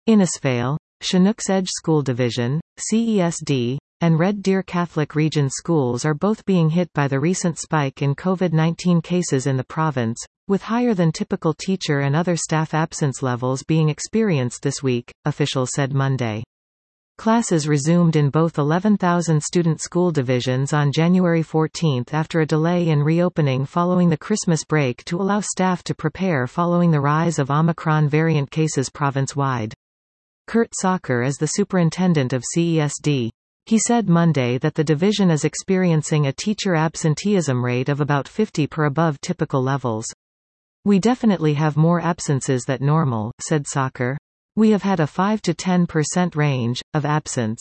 Innisfail, Chinook's Edge School Division, CESD, and Red Deer Catholic Region schools are both being hit by the recent spike in COVID-19 cases in the province, with higher than typical teacher and other staff absence levels being experienced this week, officials said Monday. Classes resumed in both 11,000-student school divisions on January 14 after a delay in reopening following the Christmas break to allow staff to prepare following the rise of Omicron variant cases province-wide. Kurt Socker is the superintendent of CESD. He said Monday that the division is experiencing a teacher absenteeism rate of about 50 per above typical levels. "We definitely have more absences than normal," said Socker. "We have had a 5 to 10% range of absence.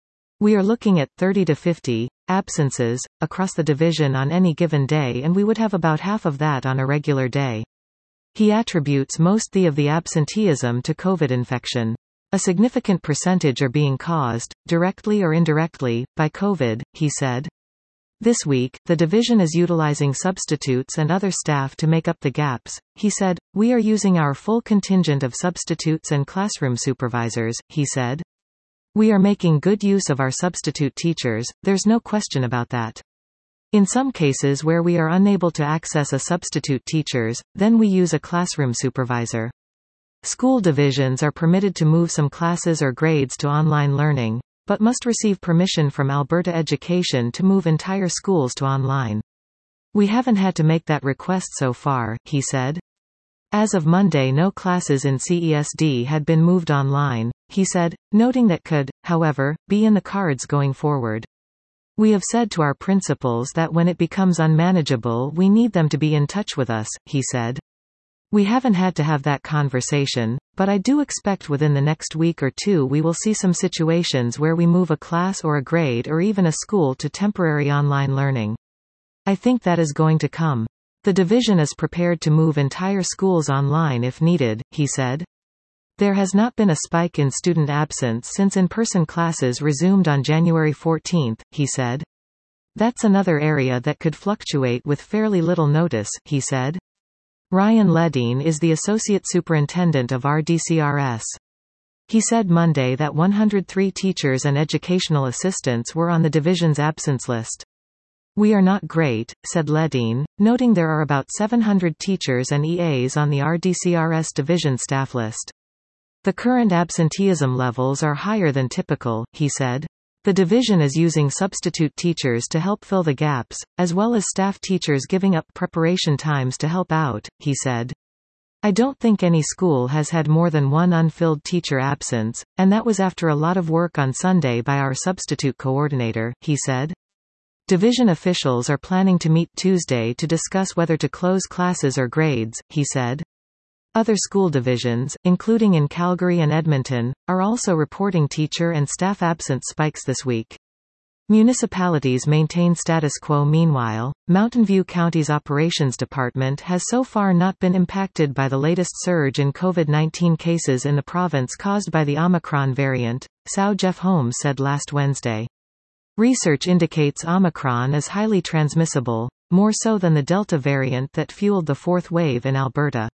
We are looking at 30 to 50 absences across the division on any given day, and we would have about half of that on a regular day." He attributes most of the absenteeism to COVID infection. "A significant percentage are being caused, directly or indirectly, by COVID," he said. This week, the division is utilizing substitutes and other staff to make up the gaps, he said. "We are using our full contingent of substitutes and classroom supervisors," he said. "We are making good use of our substitute teachers, there's no question about that. In some cases where we are unable to access a substitute teachers, then we use a classroom supervisor. School divisions are permitted to move some classes or grades to online learning, but must receive permission from Alberta Education to move entire schools to online. We haven't had to make that request so far," he said. As of Monday, no classes in CESD had been moved online, he said, noting that could, however, be in the cards going forward. "We have said to our principals that when it becomes unmanageable we need them to be in touch with us," he said. "We haven't had to have that conversation, but I do expect within the next week or two we will see some situations where we move a class or a grade or even a school to temporary online learning. I think that is going to come. The division is prepared to move entire schools online if needed," he said. There has not been a spike in student absence since in-person classes resumed on January 14, he said. "That's another area that could fluctuate with fairly little notice," he said. Ryan Ledeen is the Associate Superintendent of RDCRS. He said Monday that 103 teachers and educational assistants were on the division's absence list. "We are not great," said Ledeen, noting there are about 700 teachers and EAs on the RDCRS division staff list. "The current absenteeism levels are higher than typical," he said. The division is using substitute teachers to help fill the gaps, as well as staff teachers giving up preparation times to help out, he said. "I don't think any school has had more than one unfilled teacher absence, and that was after a lot of work on Sunday by our substitute coordinator," he said. Division officials are planning to meet Tuesday to discuss whether to close classes or grades, he said. Other school divisions, including in Calgary and Edmonton, are also reporting teacher and staff absence spikes this week. Municipalities maintain status quo. Meanwhile, Mountain View County's Operations Department has so far not been impacted by the latest surge in COVID-19 cases in the province caused by the Omicron variant, SAO Jeff Holmes said last Wednesday. Research indicates Omicron is highly transmissible, more so than the Delta variant that fueled the fourth wave in Alberta.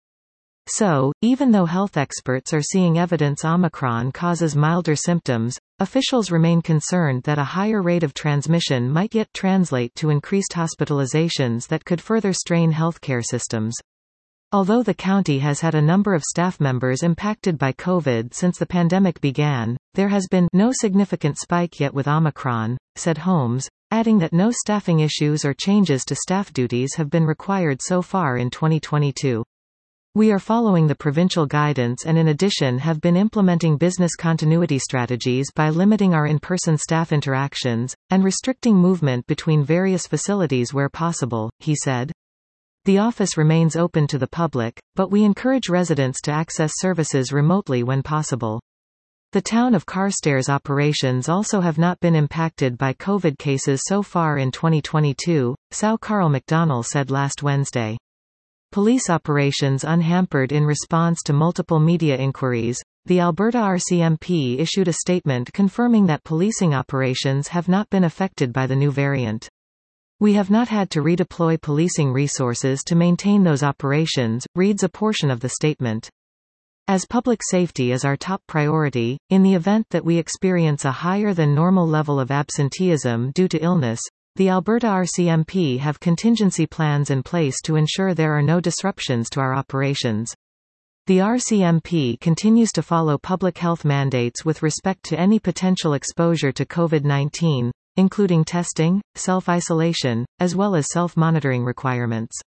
So, even though health experts are seeing evidence Omicron causes milder symptoms, officials remain concerned that a higher rate of transmission might yet translate to increased hospitalizations that could further strain healthcare systems. Although the county has had a number of staff members impacted by COVID since the pandemic began, there has been no significant spike yet with Omicron, said Holmes, adding that no staffing issues or changes to staff duties have been required so far in 2022. "We are following the provincial guidance and in addition have been implementing business continuity strategies by limiting our in-person staff interactions, and restricting movement between various facilities where possible," he said. The office remains open to the public, but we encourage residents to access services remotely when possible. The town of Carstairs operations also have not been impacted by COVID cases so far in 2022, SAO Carl McDonnell said last Wednesday. Police operations unhampered. In response to multiple media inquiries, the Alberta RCMP issued a statement confirming that policing operations have not been affected by the new variant. "We have not had to redeploy policing resources to maintain those operations," reads a portion of the statement. As public safety is our top priority, in the event that we experience a higher than normal level of absenteeism due to illness, the Alberta RCMP have contingency plans in place to ensure there are no disruptions to our operations. The RCMP continues to follow public health mandates with respect to any potential exposure to COVID-19, including testing, self-isolation, as well as self-monitoring requirements.